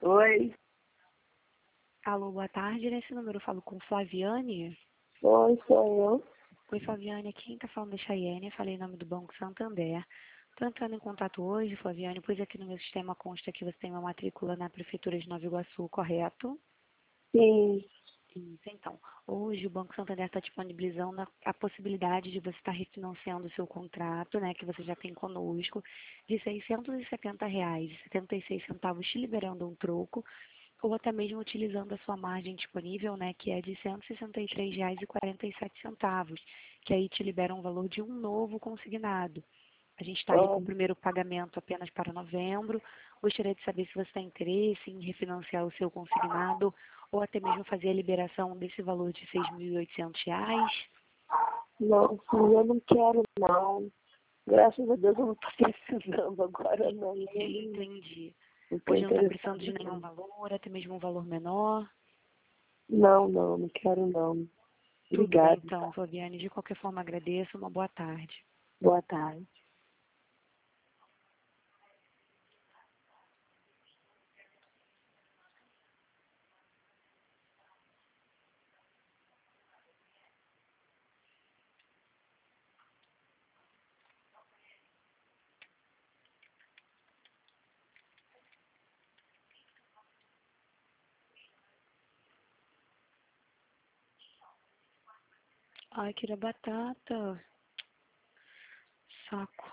Oi, Alô, boa tarde. Nesse número eu falo com Flaviane. oi, sou eu. Oi, Flaviane, aqui quem tá falando é Chayenne. Falei em nome do Banco Santander. Tô entrando em contato hoje, Flaviane, pois aqui no meu sistema consta que você tem uma matrícula na Prefeitura de Nova Iguaçu, correto? Sim, Isso, então. Hoje o Banco Santander está disponibilizando a possibilidade de você estar refinanciando o seu contrato, né, que você já tem conosco, de R$ 670,76, te liberando um troco, ou até mesmo utilizando a sua margem disponível, né, que é de R$ 163,47, que aí te libera um valor de um novo consignado. A gente está aí com o oi. primeiro pagamento apenas para novembro. Gostaria de saber se você tem interesse em refinanciar o seu consignado ou até mesmo fazer a liberação desse valor de R$ 6.800. Não, sim, eu não quero não. Graças a Deus eu não tô precisando agora não. Entendi. Não tô Hoje não está precisando interessada de nenhum não. valor, até mesmo um valor menor. Não quero não. Tudo bem Obrigada. então, Fabiane. De qualquer forma, agradeço. Uma boa tarde. Boa tarde. Ai, queria batata. Saco.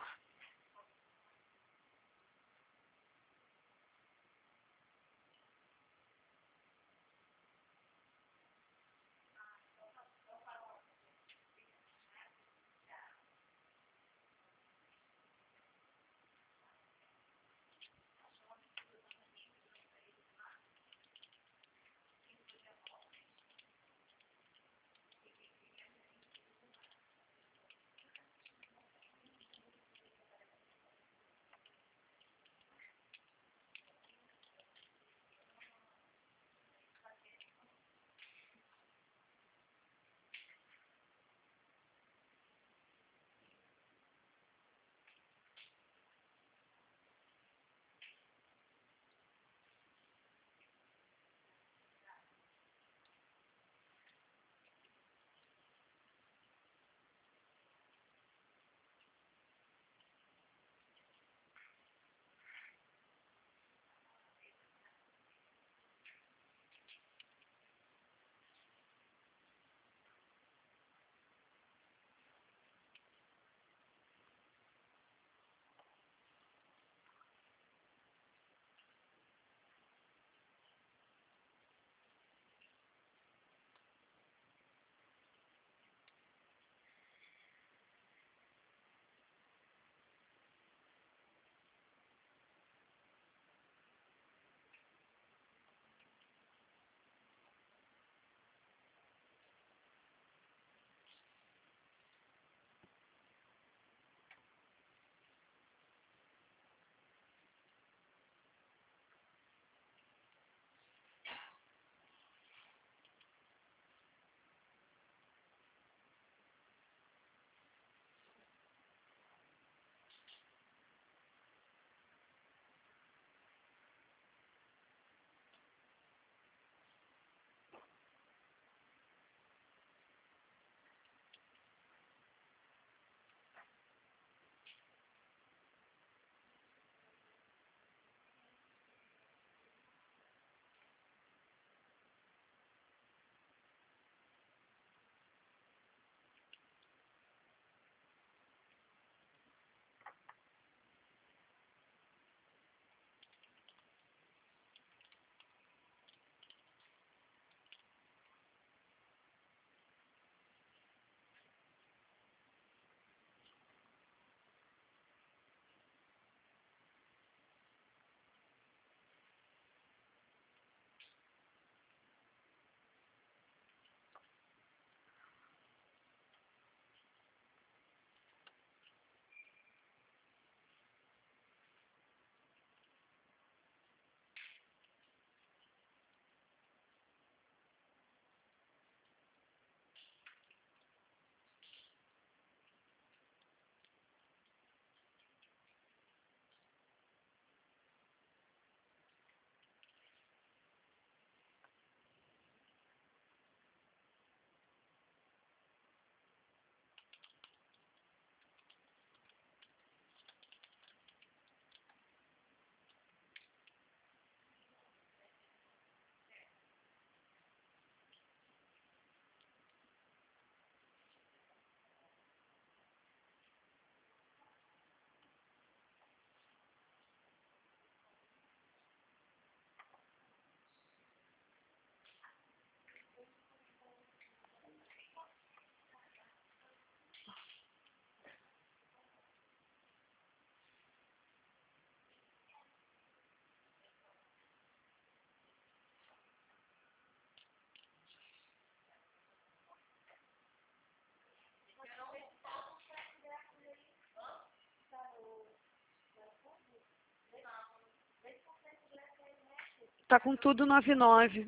Tá com tudo 99.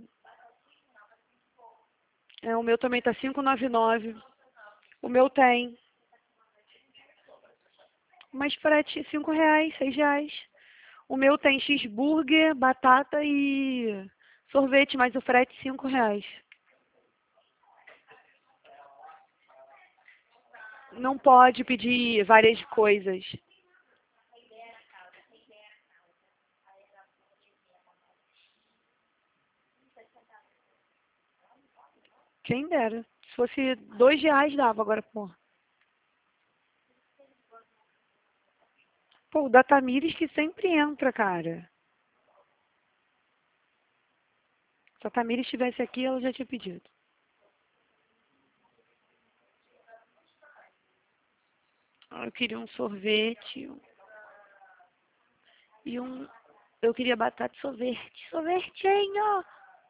É, o meu também tá 5,99. O meu tem. Mas frete R$ 5, R$ 6. O meu tem cheeseburger, batata e sorvete, mas o frete R$ 5. Não pode pedir várias coisas. Quem dera. Se fosse R$ 2 dava agora, pô. Pô, o da Tamires que sempre entra, cara. Se a Tamires estivesse aqui, ela já tinha pedido. Eu queria um sorvete e um... Eu queria batata e sorvete. Sorvetinho!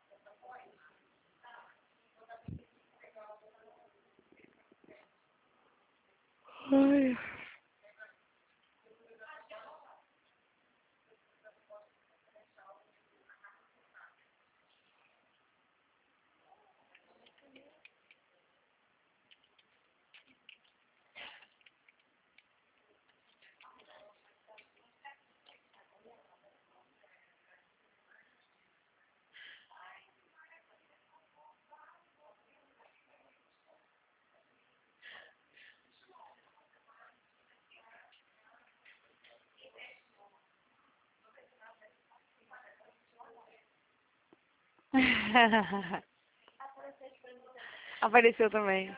Ai. Apareceu também.